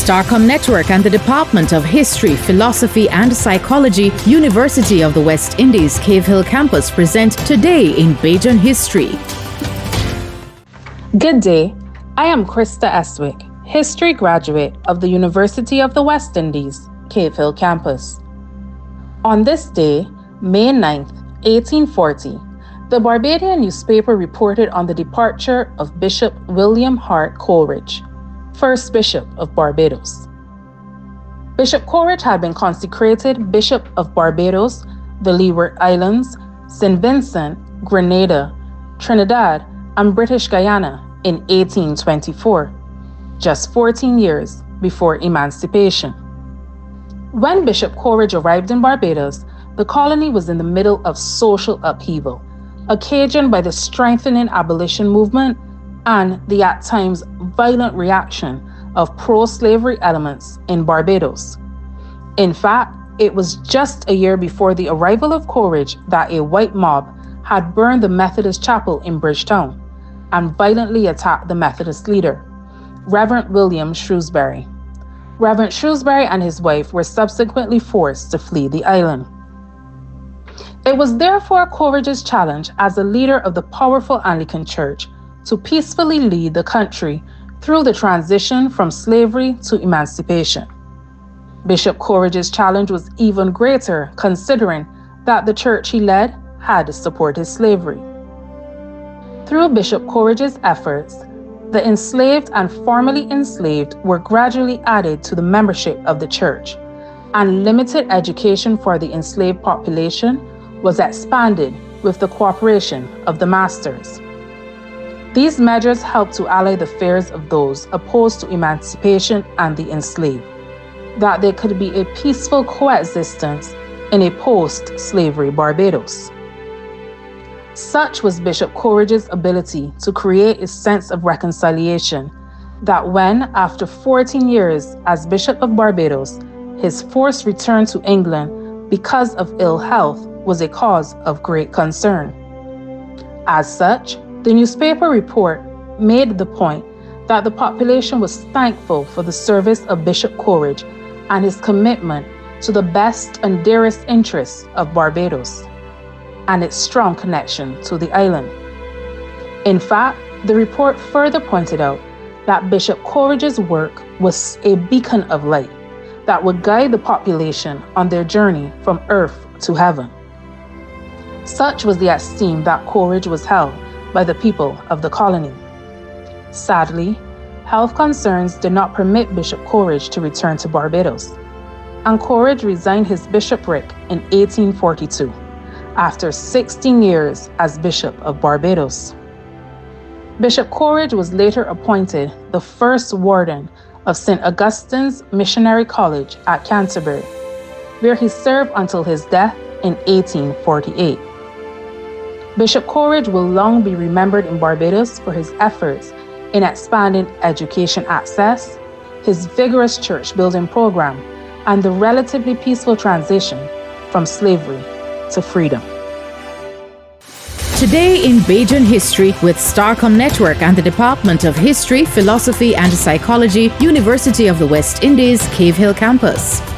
Starcom Network and the Department of History, Philosophy and Psychology, University of the West Indies, Cave Hill Campus present Today in Bajan History. Good day. I am Krista Eswick, history graduate of the University of the West Indies, Cave Hill Campus. On this day, May 9th, 1840, the Barbadian newspaper reported on the departure of Bishop William Hart Coleridge, first Bishop of Barbados. Bishop Coleridge had been consecrated Bishop of Barbados, the Leeward Islands, St. Vincent, Grenada, Trinidad, and British Guyana in 1824, just 14 years before emancipation. When Bishop Coleridge arrived in Barbados, the colony was in the middle of social upheaval, occasioned by the strengthening abolition movement and the at times violent reaction of pro-slavery elements in Barbados. In fact, it was just a year before the arrival of Coleridge that a white mob had burned the Methodist chapel in Bridgetown and violently attacked the Methodist leader, Reverend William Shrewsbury. Reverend Shrewsbury and his wife were subsequently forced to flee the island. It was therefore Coleridge's challenge as a leader of the powerful Anglican Church to peacefully lead the country through the transition from slavery to emancipation. Bishop Coleridge's challenge was even greater considering that the church he led had supported slavery. Through Bishop Coleridge's efforts, the enslaved and formerly enslaved were gradually added to the membership of the church, and limited education for the enslaved population was expanded with the cooperation of the masters. These measures helped to allay the fears of those opposed to emancipation and the enslaved, that there could be a peaceful coexistence in a post-slavery Barbados. Such was Bishop Coleridge's ability to create a sense of reconciliation that when, after 14 years as Bishop of Barbados, his forced return to England because of ill health was a cause of great concern. As such, the newspaper report made the point that the population was thankful for the service of Bishop Coleridge and his commitment to the best and dearest interests of Barbados and its strong connection to the island. In fact, the report further pointed out that Bishop Coleridge's work was a beacon of light that would guide the population on their journey from earth to heaven. Such was the esteem that Coleridge was held by the people of the colony. Sadly, health concerns did not permit Bishop Coleridge to return to Barbados, and Coleridge resigned his bishopric in 1842, after 16 years as Bishop of Barbados. Bishop Coleridge was later appointed the first warden of St. Augustine's Missionary College at Canterbury, where he served until his death in 1848. Bishop Coleridge will long be remembered in Barbados for his efforts in expanding education access, his vigorous church building program, and the relatively peaceful transition from slavery to freedom. Today in Bajan History with Starcom Network and the Department of History, Philosophy and Psychology, University of the West Indies, Cave Hill Campus.